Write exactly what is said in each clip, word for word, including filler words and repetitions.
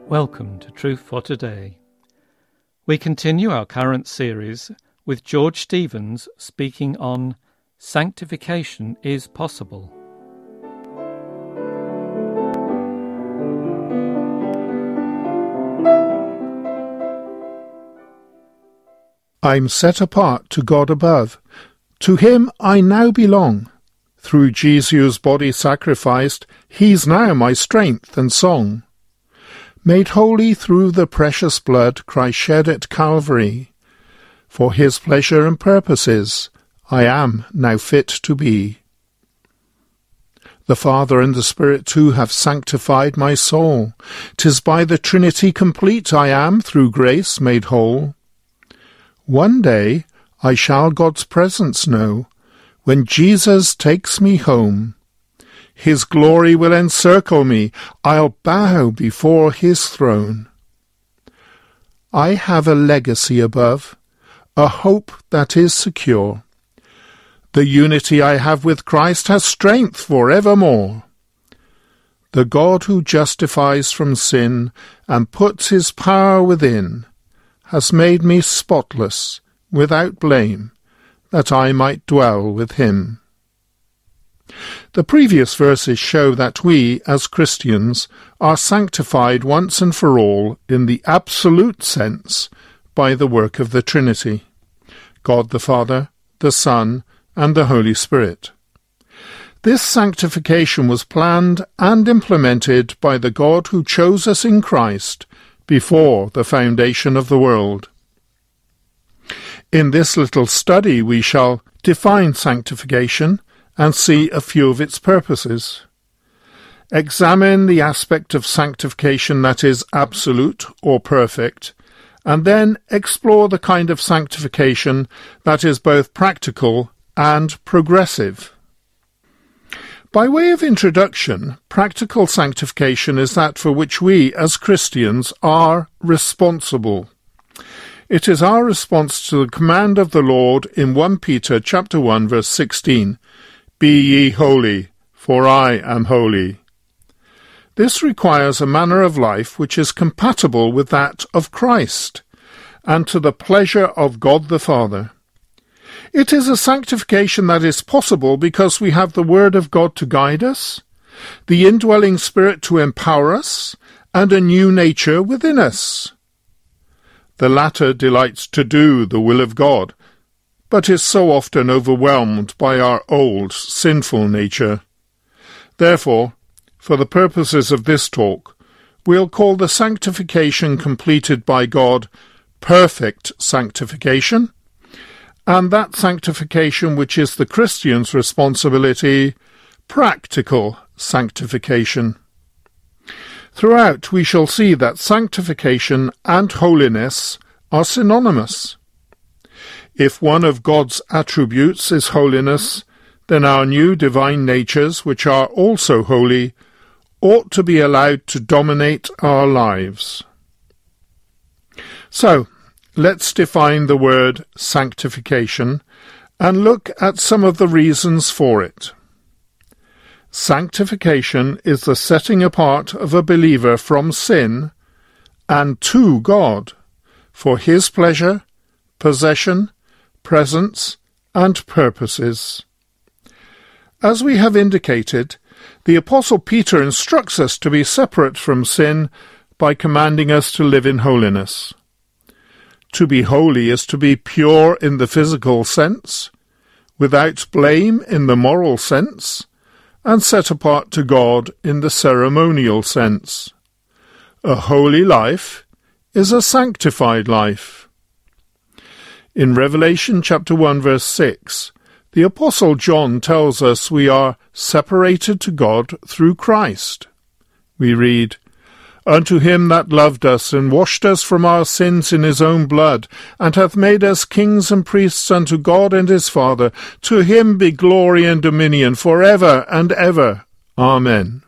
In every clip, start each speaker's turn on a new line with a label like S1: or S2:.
S1: Welcome to Truth for Today. We continue our current series with George Stevens speaking on Sanctification is Possible.
S2: I'm set apart to God above. To him I now belong. Through Jesus' body sacrificed, he's now my strength and song. Made holy through the precious blood Christ shed at Calvary. For his pleasure and purposes I am now fit to be. The Father and the Spirit too have sanctified my soul. 'Tis by the Trinity complete I am through grace made whole. One day I shall God's presence know, when Jesus takes me home. His glory will encircle me, I'll bow before his throne. I have a legacy above, a hope that is secure. The unity I have with Christ has strength for evermore. The God who justifies from sin and puts his power within has made me spotless, without blame, that I might dwell with him. The previous verses show that we, as Christians, are sanctified once and for all in the absolute sense by the work of the Trinity, God the Father, the Son, and the Holy Spirit. This sanctification was planned and implemented by the God who chose us in Christ before the foundation of the world. In this little study we shall define sanctification and see a few of its purposes. Examine the aspect of sanctification that is absolute or perfect, and then explore the kind of sanctification that is both practical and progressive. By way of introduction, practical sanctification is that for which we, as Christians, are responsible. It is our response to the command of the Lord in First Peter chapter one, verse sixteen, "Be ye holy, for I am holy." This requires a manner of life which is compatible with that of Christ, and to the pleasure of God the Father. It is a sanctification that is possible because we have the Word of God to guide us, the indwelling Spirit to empower us, and a new nature within us. The latter delights to do the will of God, but is so often overwhelmed by our old, sinful nature. Therefore, for the purposes of this talk, we'll call the sanctification completed by God perfect sanctification, and that sanctification which is the Christian's responsibility, practical sanctification. Throughout we shall see that sanctification and holiness are synonymous. If one of God's attributes is holiness, then our new divine natures, which are also holy, ought to be allowed to dominate our lives. So, let's define the word sanctification and look at some of the reasons for it. Sanctification is the setting apart of a believer from sin and to God for his pleasure, possession, presence, and purposes. As we have indicated, the Apostle Peter instructs us to be separate from sin by commanding us to live in holiness. To be holy is to be pure in the physical sense, without blame in the moral sense, and set apart to God in the ceremonial sense. A holy life is a sanctified life. In Revelation chapter one, verse six, the Apostle John tells us we are separated to God through Christ. We read, "Unto him that loved us, and washed us from our sins in his own blood, and hath made us kings and priests unto God and his Father, to him be glory and dominion for ever and ever. Amen."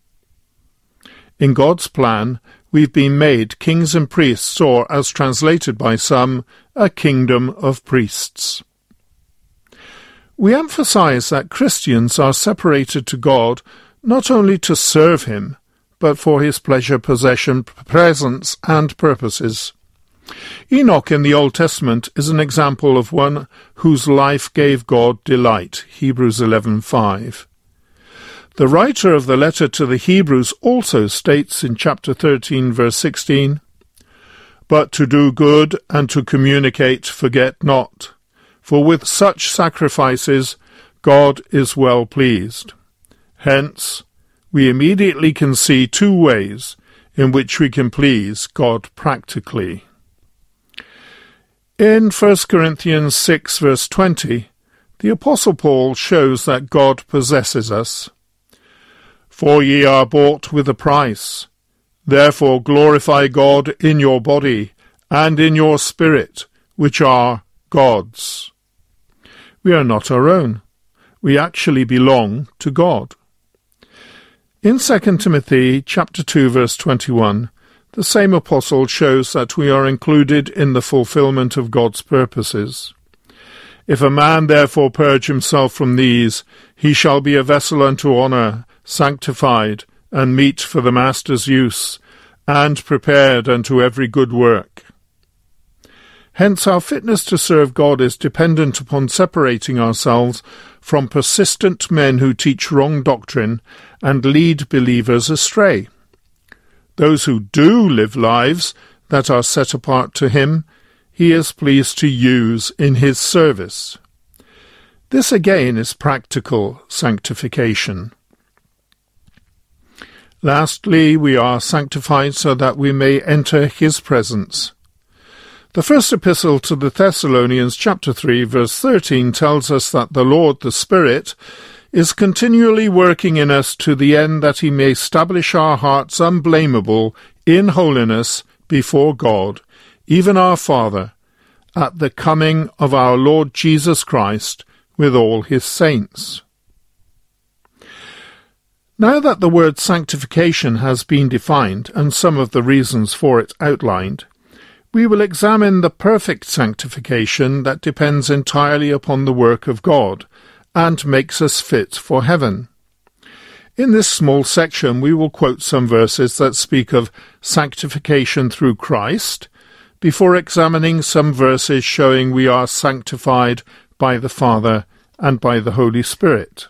S2: In God's plan, we've been made kings and priests, or, as translated by some, a kingdom of priests. We emphasize that Christians are separated to God not only to serve him, but for his pleasure, possession, presence, and purposes. Enoch in the Old Testament is an example of one whose life gave God delight, Hebrews eleven five. The writer of the letter to the Hebrews also states in chapter thirteen, verse sixteen, "But to do good and to communicate forget not, for with such sacrifices God is well pleased." Hence, we immediately can see two ways in which we can please God practically. In First Corinthians six, verse twenty, the Apostle Paul shows that God possesses us. "For ye are bought with a price. Therefore glorify God in your body and in your spirit, which are God's." We are not our own. We actually belong to God. In Second Timothy chapter two, verse twenty-one, the same apostle shows that we are included in the fulfillment of God's purposes. "If a man therefore purge himself from these, he shall be a vessel unto honour, sanctified, and meet for the master's use, and prepared unto every good work." Hence our fitness to serve God is dependent upon separating ourselves from persistent men who teach wrong doctrine and lead believers astray. Those who do live lives that are set apart to him, he is pleased to use in his service. This again is practical sanctification. Lastly, we are sanctified so that we may enter his presence. The first epistle to the Thessalonians, chapter three, verse thirteen, tells us that the Lord, the Spirit, is continually working in us to the end that he may establish our hearts unblameable in holiness before God, even our Father, at the coming of our Lord Jesus Christ with all his saints. Now that the word sanctification has been defined and some of the reasons for it outlined, we will examine the perfect sanctification that depends entirely upon the work of God and makes us fit for heaven. In this small section we will quote some verses that speak of sanctification through Christ, before examining some verses showing we are sanctified by the Father and by the Holy Spirit.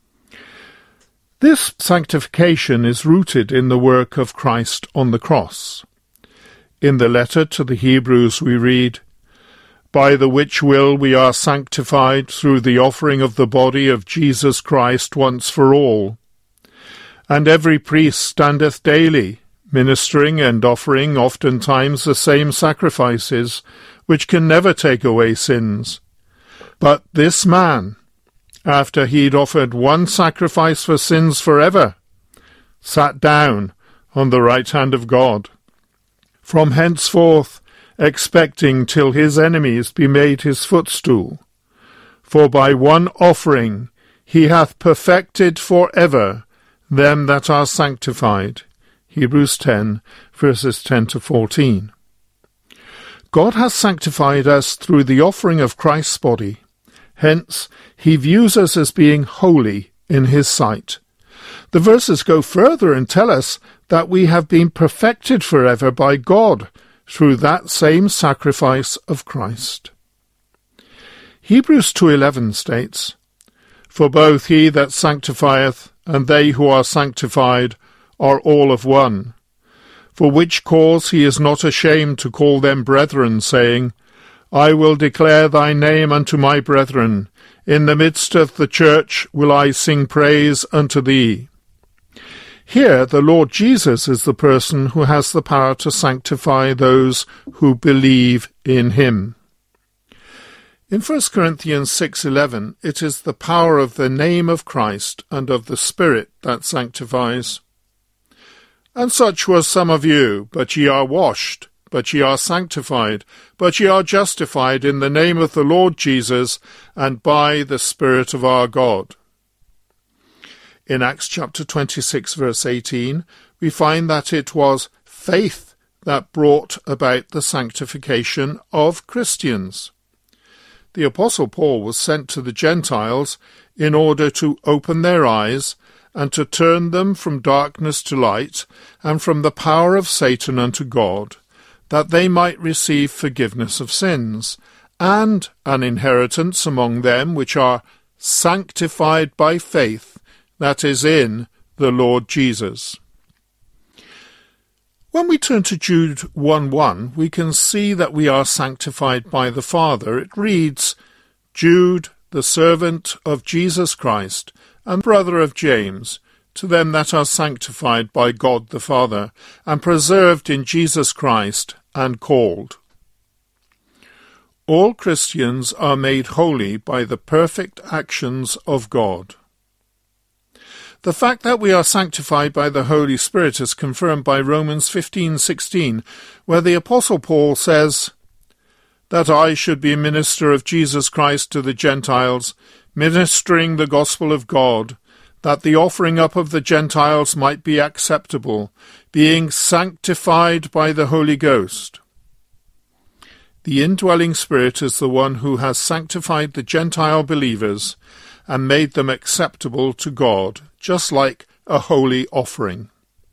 S2: This sanctification is rooted in the work of Christ on the cross. In the letter to the Hebrews we read, "By the which will we are sanctified through the offering of the body of Jesus Christ once for all. And every priest standeth daily, ministering and offering oftentimes the same sacrifices, which can never take away sins. But this man, after he'd offered one sacrifice for sins for ever, sat down on the right hand of God. From henceforth expecting till his enemies be made his footstool. For by one offering he hath perfected for ever them that are sanctified." Hebrews ten, verses ten to fourteen. God has sanctified us through the offering of Christ's body. Hence, he views us as being holy in his sight. The verses go further and tell us that we have been perfected forever by God through that same sacrifice of Christ. Hebrews two eleven states, "For both he that sanctifieth and they who are sanctified are all of one. For which cause he is not ashamed to call them brethren, saying, I will declare thy name unto my brethren. In the midst of the church will I sing praise unto thee." Here the Lord Jesus is the person who has the power to sanctify those who believe in him. In First Corinthians six eleven, it is the power of the name of Christ and of the Spirit that sanctifies. "And such was some of you, but ye are washed, but ye are sanctified, but ye are justified in the name of the Lord Jesus, and by the Spirit of our God." In Acts chapter twenty-six, verse eighteen, we find that it was faith that brought about the sanctification of Christians. The Apostle Paul was sent to the Gentiles in order to open their eyes and to turn them from darkness to light, and from the power of Satan unto God, that they might receive forgiveness of sins, and an inheritance among them which are sanctified by faith that is in the Lord Jesus. When we turn to Jude one one, we can see that we are sanctified by the Father. It reads, Jude, the servant of Jesus Christ, and brother of James, to them that are sanctified by God the Father, and preserved in Jesus Christ, and called. All Christians are made holy by the perfect actions of God. The fact that we are sanctified by the Holy Spirit is confirmed by Romans fifteen sixteen, where the Apostle Paul says, that I should be a minister of Jesus Christ to the Gentiles, ministering the gospel of God, that the offering up of the Gentiles might be acceptable, being sanctified by the Holy Ghost. The indwelling Spirit is the one who has sanctified the Gentile believers and made them acceptable to God, just like a holy offering.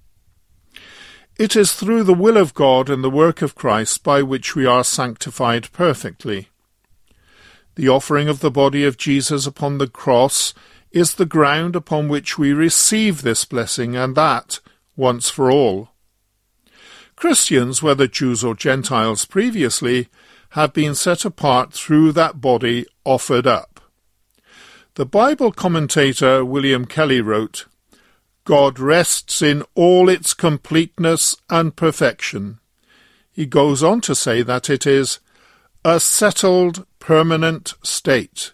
S2: It is through the will of God and the work of Christ by which we are sanctified perfectly. The offering of the body of Jesus upon the cross is the ground upon which we receive this blessing, and that once for all. Christians, whether Jews or Gentiles previously, have been set apart through that body offered up. The Bible commentator William Kelly wrote, God rests in all its completeness and perfection. He goes on to say that it is a settled, permanent state.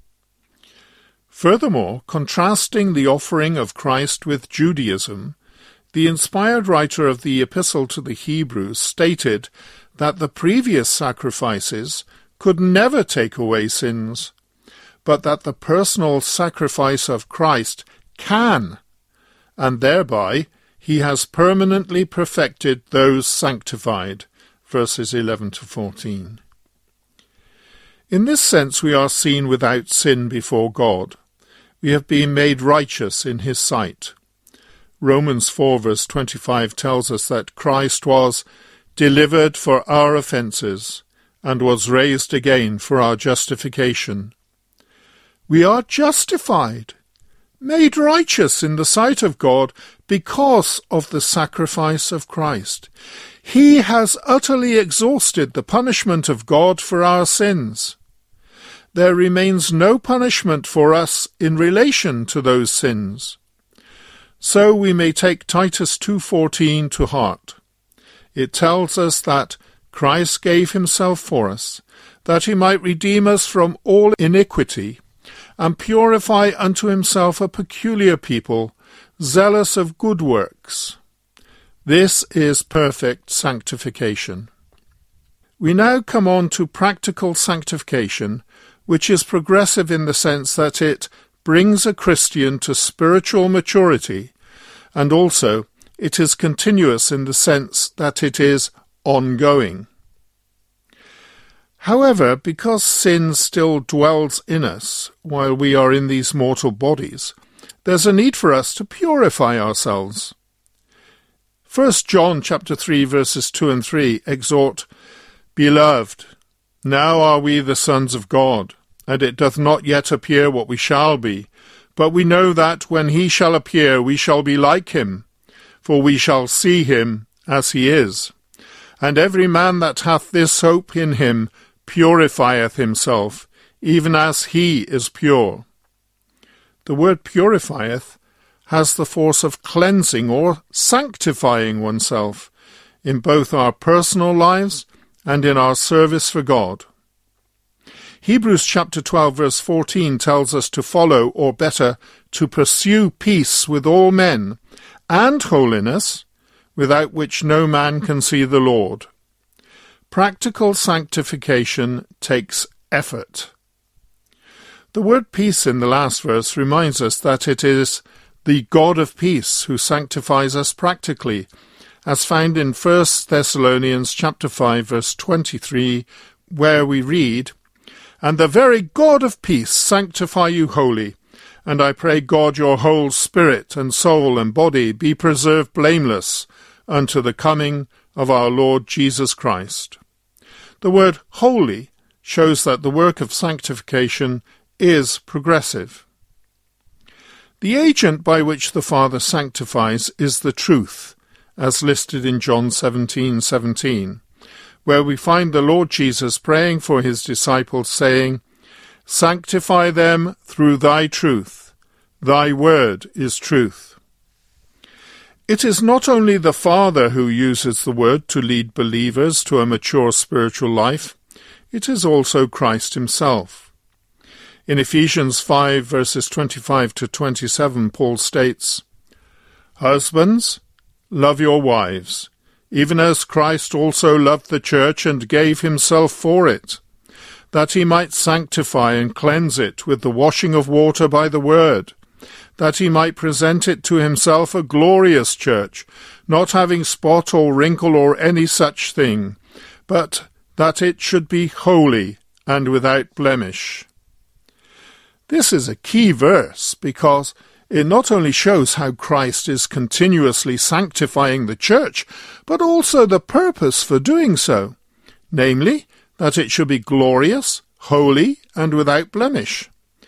S2: Furthermore, contrasting the offering of Christ with Judaism, the inspired writer of the Epistle to the Hebrews stated that the previous sacrifices could never take away sins, but that the personal sacrifice of Christ can, and thereby he has permanently perfected those sanctified. Verses eleven to fourteen. In this sense we are seen without sin before God. We have been made righteous in his sight. Romans four verse twenty-five tells us that Christ was delivered for our offences and was raised again for our justification. We are justified, made righteous in the sight of God because of the sacrifice of Christ. He has utterly exhausted the punishment of God for our sins. There remains no punishment for us in relation to those sins. So we may take Titus two fourteen to heart. It tells us that Christ gave himself for us, that he might redeem us from all iniquity, and purify unto himself a peculiar people, zealous of good works. This is perfect sanctification. We now come on to practical sanctification, which is progressive in the sense that it brings a Christian to spiritual maturity, and also it is continuous in the sense that it is ongoing. However, because sin still dwells in us while we are in these mortal bodies, there's a need for us to purify ourselves. First John chapter three verses two and three exhort, Beloved, now are we the sons of God, and it doth not yet appear what we shall be, but we know that when he shall appear we shall be like him, for we shall see him as he is. And every man that hath this hope in him purifieth himself, even as he is pure. The word purifieth has the force of cleansing or sanctifying oneself in both our personal lives and in our service for God. Hebrews chapter twelve verse fourteen tells us to follow, or better, to pursue peace with all men, and holiness, without which no man can see the Lord. Practical sanctification takes effort. The word peace in the last verse reminds us that it is the God of peace who sanctifies us practically, as found in First Thessalonians chapter five verse twenty-three, where we read, And the very God of peace sanctify you wholly, and I pray God your whole spirit and soul and body be preserved blameless unto the coming of our Lord Jesus Christ. The word holy shows that the work of sanctification is progressive. The agent by which the Father sanctifies is the truth, as listed in John seventeen seventeen, where we find the Lord Jesus praying for his disciples, saying, "Sanctify them through thy truth. Thy word is truth." It is not only the Father who uses the word to lead believers to a mature spiritual life, it is also Christ himself. In Ephesians five, verses twenty-five to twenty-seven, Paul states, "Husbands, love your wives, even as Christ also loved the church and gave himself for it, that he might sanctify and cleanse it with the washing of water by the word, that he might present it to himself a glorious church, not having spot or wrinkle or any such thing, but that it should be holy and without blemish." This is a key verse because it not only shows how Christ is continuously sanctifying the church, but also the purpose for doing so, namely, that it should be glorious, holy, and without blemish.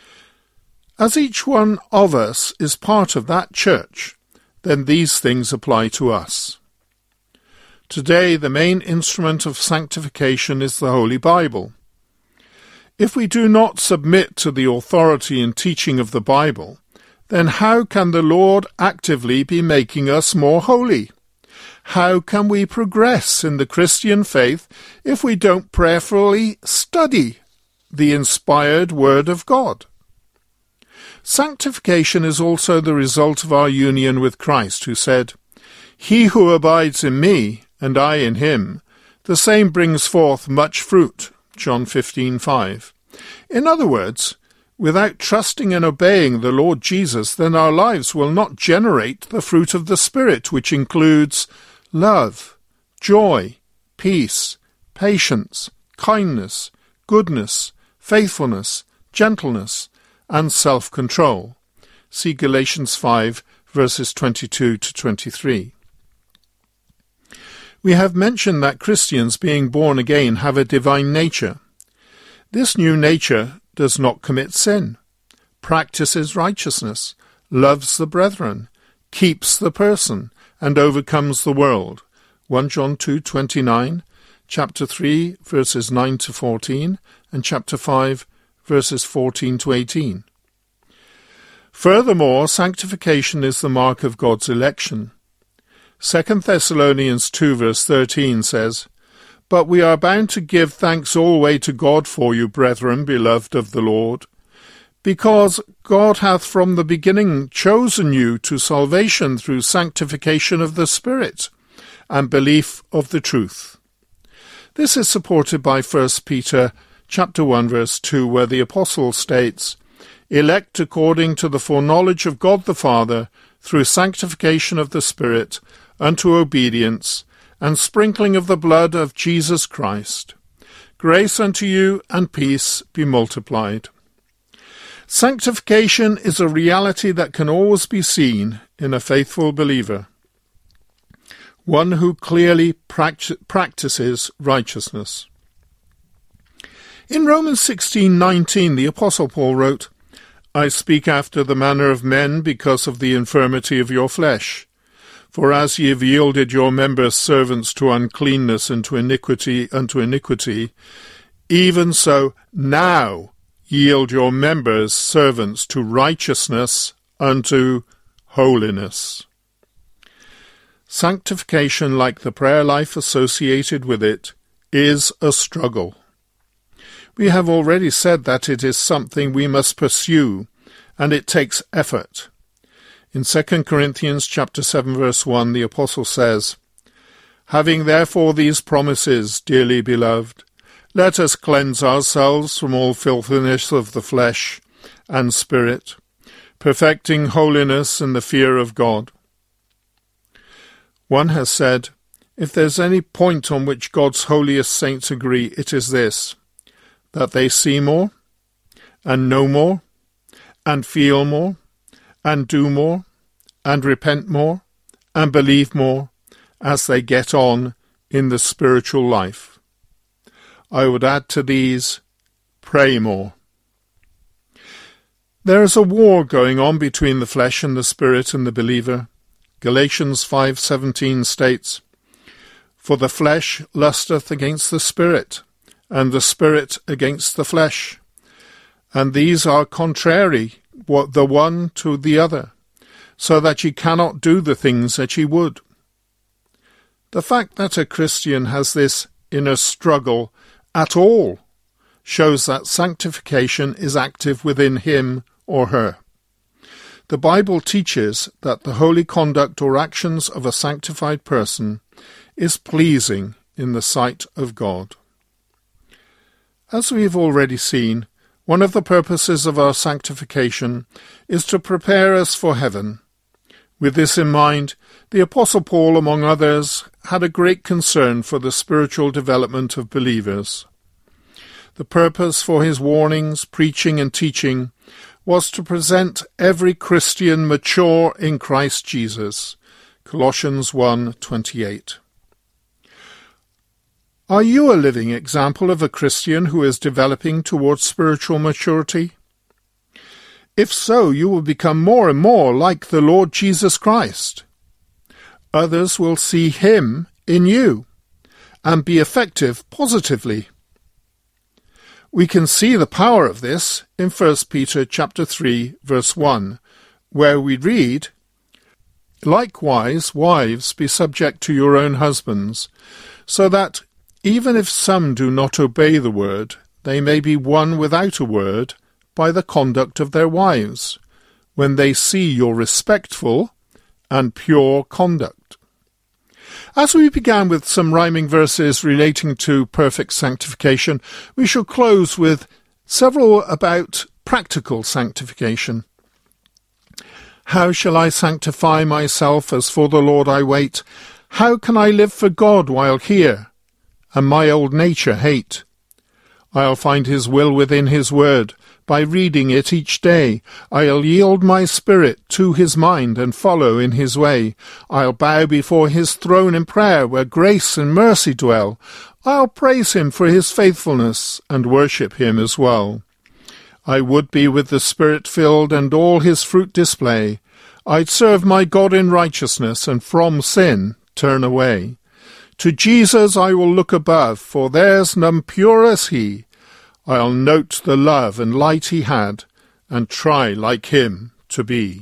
S2: As each one of us is part of that church, then these things apply to us. Today, the main instrument of sanctification is the Holy Bible. If we do not submit to the authority and teaching of the Bible, then how can the Lord actively be making us more holy? How can we progress in the Christian faith if we don't prayerfully study the inspired Word of God? Sanctification is also the result of our union with Christ, who said, "He who abides in me, and I in him, the same brings forth much fruit." John fifteen five. In other words, without trusting and obeying the Lord Jesus, then our lives will not generate the fruit of the Spirit, which includes love, joy, peace, patience, kindness, goodness, faithfulness, gentleness, and self-control. See Galatians five, verses twenty-two to twenty-three. We have mentioned that Christians being born again have a divine nature. This new nature does not commit sin, practices righteousness, loves the brethren, keeps the person, and overcomes the world. First John two twenty-nine, chapter three, verses nine to fourteen, and chapter five, verses fourteen to eighteen. Furthermore, sanctification is the mark of God's election. Second Thessalonians two, verse thirteen says, "But we are bound to give thanks always to God for you, brethren, beloved of the Lord, because God hath from the beginning chosen you to salvation through sanctification of the Spirit and belief of the truth." This is supported by First Peter chapter one, verse two, where the apostle states, "Elect according to the foreknowledge of God the Father, through sanctification of the Spirit, unto obedience, and sprinkling of the blood of Jesus Christ. Grace unto you and peace be multiplied." Sanctification is a reality that can always be seen in a faithful believer, one who clearly pract- practices righteousness. In Romans sixteen nineteen, the Apostle Paul wrote, "I speak after the manner of men because of the infirmity of your flesh. For as ye have yielded your members servants to uncleanness and to iniquity unto iniquity, even so now yield your members servants to righteousness unto holiness." Sanctification, like the prayer life associated with it, is a struggle. We have already said that it is something we must pursue, and it takes effort. In Second Corinthians chapter seven, verse one, the apostle says, "Having therefore these promises, dearly beloved, let us cleanse ourselves from all filthiness of the flesh and spirit, perfecting holiness in the fear of God." One has said, if there's any point on which God's holiest saints agree, it is this, that they see more, and know more, and feel more, and do more, and repent more, and believe more as they get on in the spiritual life. I would add to these, pray more. There is a war going on between the flesh and the spirit in the believer. Galatians five seventeen states, "For the flesh lusteth against the spirit, and the spirit against the flesh. And these are contrary, what the one to the other, so that ye cannot do the things that ye would." The fact that a Christian has this inner struggle at all shows that sanctification is active within him or her. The Bible teaches that the holy conduct or actions of a sanctified person is pleasing in the sight of God. As we have already seen, one of the purposes of our sanctification is to prepare us for heaven. With this in mind, the Apostle Paul, among others, had a great concern for the spiritual development of believers. The purpose for his warnings, preaching and teaching was to present every Christian mature in Christ Jesus. Colossians one twenty-eight. Are you a living example of a Christian who is developing towards spiritual maturity? If so, you will become more and more like the Lord Jesus Christ. Others will see him in you and be effective positively. We can see the power of this in First Peter chapter three, verse one, where we read, "Likewise, wives, be subject to your own husbands, so that, even if some do not obey the word, they may be won without a word by the conduct of their wives, when they see your respectful and pure conduct." As we began with some rhyming verses relating to perfect sanctification, we shall close with several about practical sanctification. "How shall I sanctify myself, as for the Lord I wait? How can I live for God while here, and my old nature hate? I'll find his will within his word, by reading it each day. I'll yield my spirit to his mind and follow in his way. I'll bow before his throne in prayer, where grace and mercy dwell. I'll praise him for his faithfulness and worship him as well. I would be with the Spirit filled and all his fruit display. I'd serve my God in righteousness and from sin turn away. To Jesus I will look above, for there's none pure as he. I'll note the love and light he had, and try like him to be."